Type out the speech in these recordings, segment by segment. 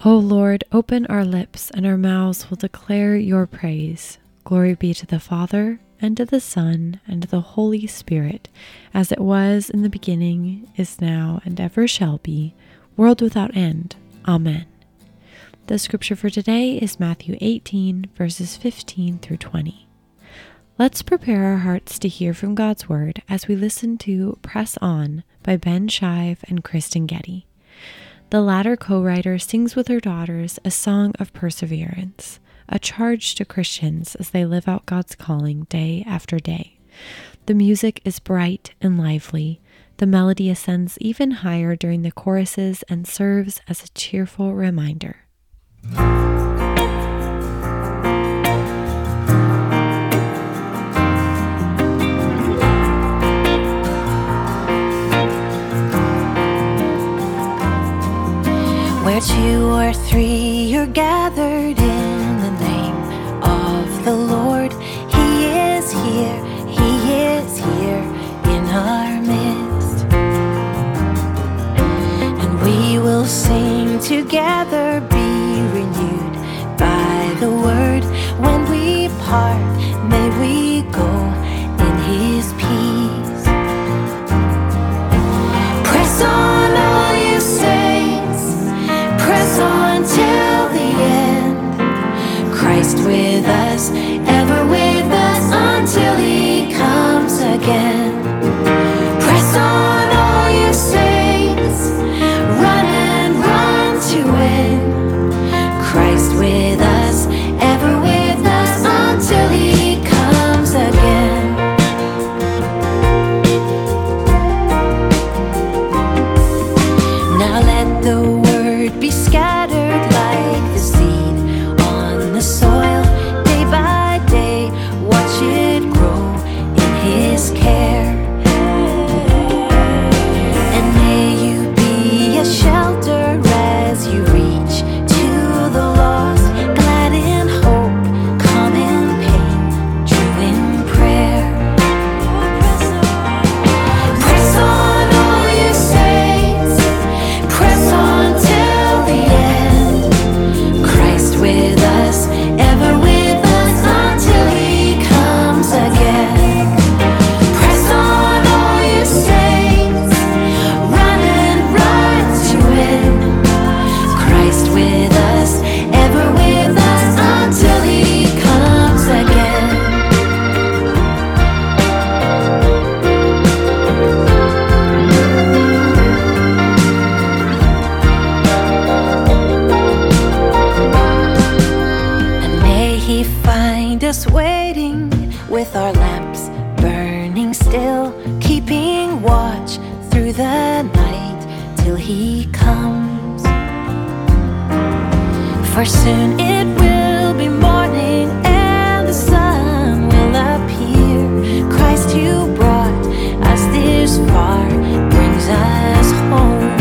O Lord, open our lips, and our mouths will declare your praise. Glory be to the Father, and to the Son, and to the Holy Spirit, as it was in the beginning, is now, and ever shall be, world without end. Amen. The scripture for today is Matthew 18, verses 15 through 20. Let's prepare our hearts to hear from God's Word as we listen to Press On by Ben Shive and Kristen Getty. The latter co-writer sings with her daughters a song of perseverance, a charge to Christians as they live out God's calling day after day. The music is bright and lively. The melody ascends even higher during the choruses and serves as a cheerful reminder. Where two or three are gathered in the name of the Lord, He is here in our midst. And we will sing together, be renewed by the word. When we part, may we go in His peace. Press on, all you saints, press on till the end. Christ with us, ever with us, until He comes again. Press on, all you saints, run and run to win. Christ with us, ever with us, until He comes again. Now let the word be scattered like the seed on the soil. Day by day, watch it grow in His care. And may you be a shelter as you reach to the lost, glad in hope, calm in pain, true in prayer. Press on, all you saints, press on till the end. Christ with us, ever with us, until He comes again. Press on, all you saints, run and run to win. Christ with us, ever with us, until He comes again. And may He find us waiting with our lamps burning still, keeping watch through the night till He comes. For soon it will be morning and the sun will appear. Christ who brought us this far brings us home.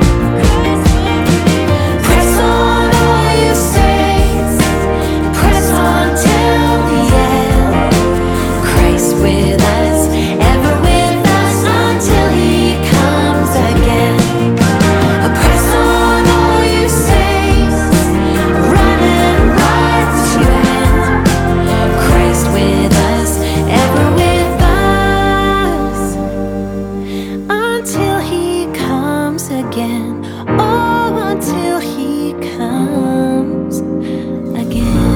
Press on, all you saints, press on till the end. Christ with us, ever with us, until He comes again. Press on, all you saints, run and run to end. Christ with us, ever with us, until He comes again. Oh, until He comes again.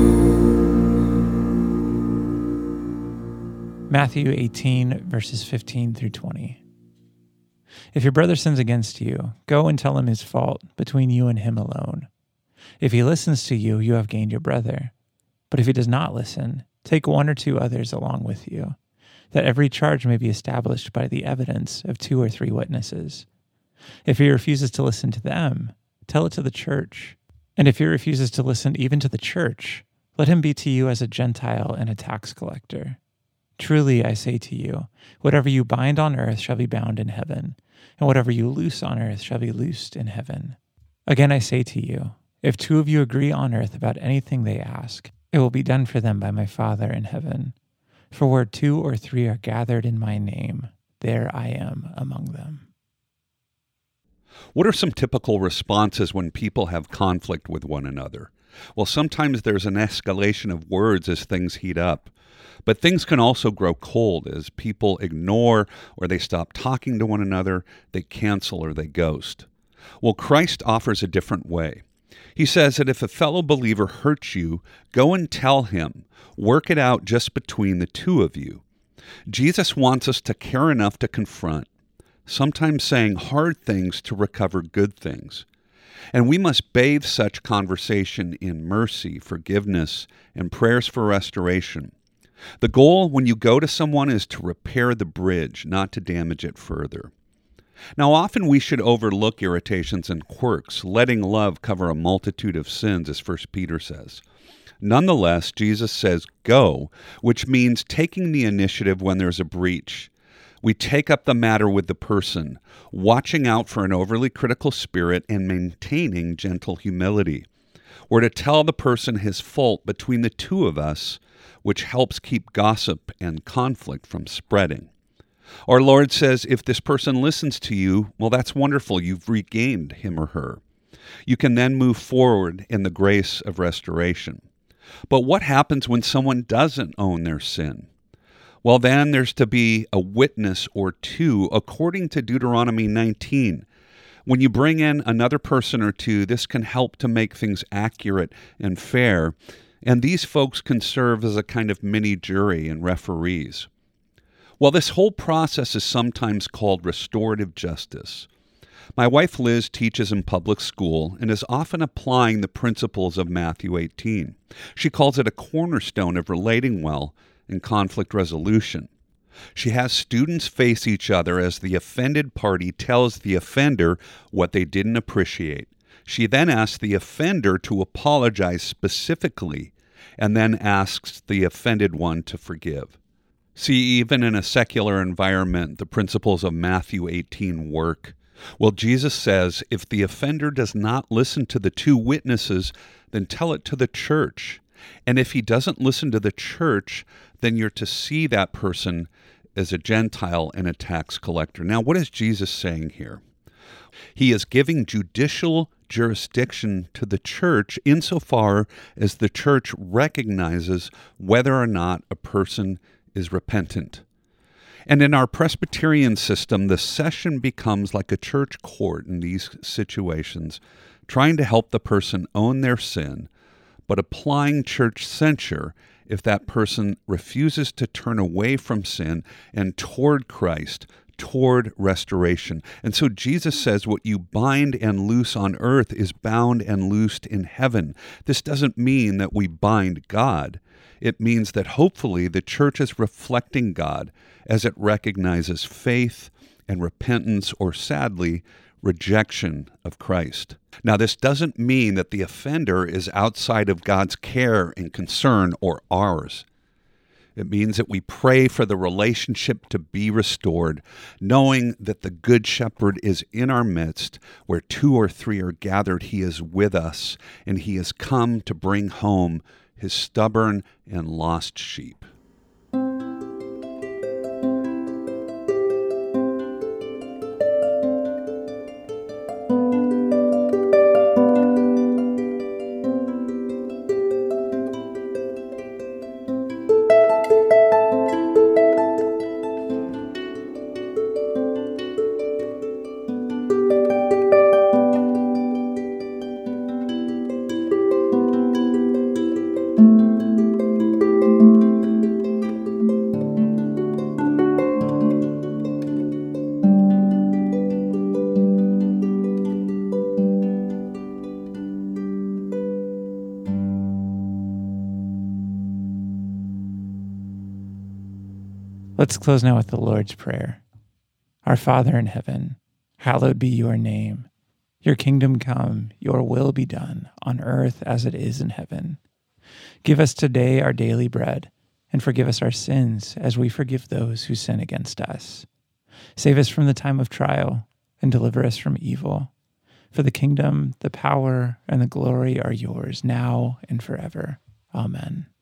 Matthew 18, verses 15 through 20. If your brother sins against you, go and tell him his fault between you and him alone. If he listens to you, you have gained your brother. But if he does not listen, take one or two others along with you, that every charge may be established by the evidence of 2 or 3 witnesses. If he refuses to listen to them, tell it to the church. And if he refuses to listen even to the church, let him be to you as a Gentile and a tax collector. Truly, I say to you, whatever you bind on earth shall be bound in heaven, and whatever you loose on earth shall be loosed in heaven. Again, I say to you, if 2 of you agree on earth about anything they ask, it will be done for them by my Father in heaven. For where 2 or 3 are gathered in my name, there I am among them. What are some typical responses when people have conflict with one another? Well, sometimes there's an escalation of words as things heat up. But things can also grow cold as people ignore or they stop talking to one another, they cancel or they ghost. Well, Christ offers a different way. He says that if a fellow believer hurts you, go and tell him. Work it out just between the two of you. Jesus wants us to care enough to confront, sometimes saying hard things to recover good things. And we must bathe such conversation in mercy, forgiveness, and prayers for restoration. The goal when you go to someone is to repair the bridge, not to damage it further. Now, often we should overlook irritations and quirks, letting love cover a multitude of sins, as 1 Peter says. Nonetheless, Jesus says, go, which means taking the initiative when there's a breach. We take up the matter with the person, watching out for an overly critical spirit and maintaining gentle humility. We're to tell the person his fault between the two of us, which helps keep gossip and conflict from spreading. Our Lord says, if this person listens to you, well, that's wonderful. You've regained him or her. You can then move forward in the grace of restoration. But what happens when someone doesn't own their sin? Well, then there's to be a witness or two, according to Deuteronomy 19. When you bring in another person or two, this can help to make things accurate and fair. And these folks can serve as a kind of mini jury and referees. Well, this whole process is sometimes called restorative justice. My wife Liz teaches in public school and is often applying the principles of Matthew 18. She calls it a cornerstone of relating well and conflict resolution. She has students face each other as the offended party tells the offender what they didn't appreciate. She then asks the offender to apologize specifically and then asks the offended one to forgive. See, even in a secular environment, the principles of Matthew 18 work. Well, Jesus says, if the offender does not listen to the two witnesses, then tell it to the church. And if he doesn't listen to the church, then you're to see that person as a Gentile and a tax collector. Now, what is Jesus saying here? He is giving judicial jurisdiction to the church insofar as the church recognizes whether or not a person is repentant. And in our Presbyterian system, the session becomes like a church court in these situations, trying to help the person own their sin, but applying church censure if that person refuses to turn away from sin and toward Christ, toward restoration. And so Jesus says what you bind and loose on earth is bound and loosed in heaven. This doesn't mean that we bind God. It means that hopefully the church is reflecting God as it recognizes faith and repentance, or sadly, rejection of Christ. Now, this doesn't mean that the offender is outside of God's care and concern or ours. It means that we pray for the relationship to be restored, knowing that the Good Shepherd is in our midst. Where 2 or 3 are gathered, he is with us, and he has come to bring home his stubborn and lost sheep. Let's close now with the Lord's Prayer. Our Father in heaven, hallowed be your name. Your kingdom come, your will be done, on earth as it is in heaven. Give us today our daily bread, and forgive us our sins as we forgive those who sin against us. Save us from the time of trial, and deliver us from evil. For the kingdom, the power, and the glory are yours now and forever. Amen.